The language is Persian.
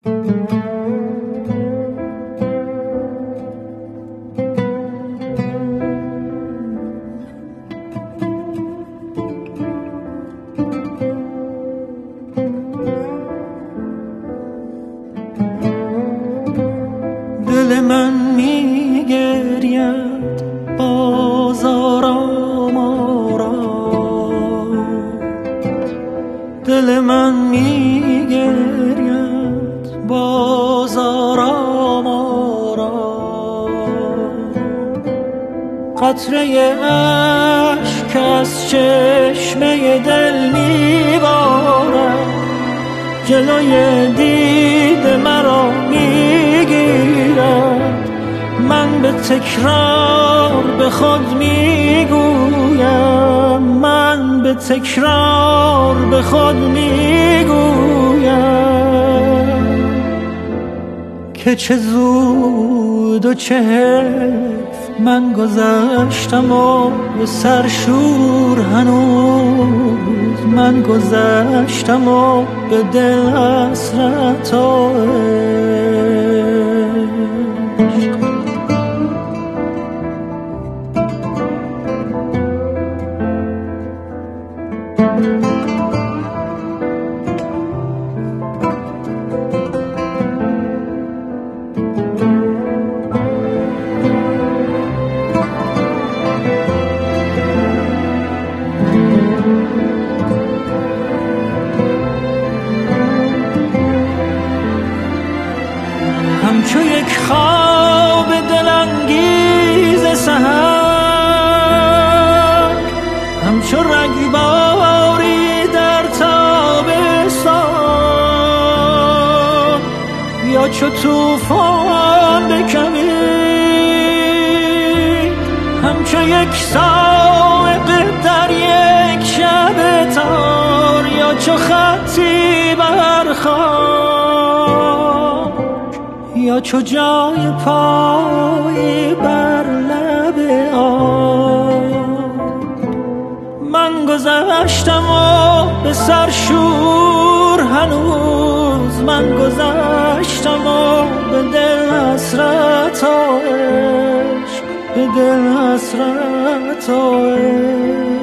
دل من میگرید بازارم آرام، دل من میگرید بازارم آرام، قطره اشک از چشمه دل میبارد، جلوی دید مرا میگیرد، من به تکرار به خود میگویم، من به تکرار به خود میگویم که چه زود و چه حیف من گذشتم و به سرشور هنوز، من گذشتم و به دل حسرت و عشق. همچو یک خواب دلانگیز سحر، همچو رگباری در تابستان، یا چو طوفان بکوی، همچو یک صاعقه در یک شب تار، یا چو خطی بر خاک، یا چو جای پای بر لب آب. من گذشتم و به سرشور هنوز، من گذشتم و به دل حسرت و عشق، به دل حسرت و عشق.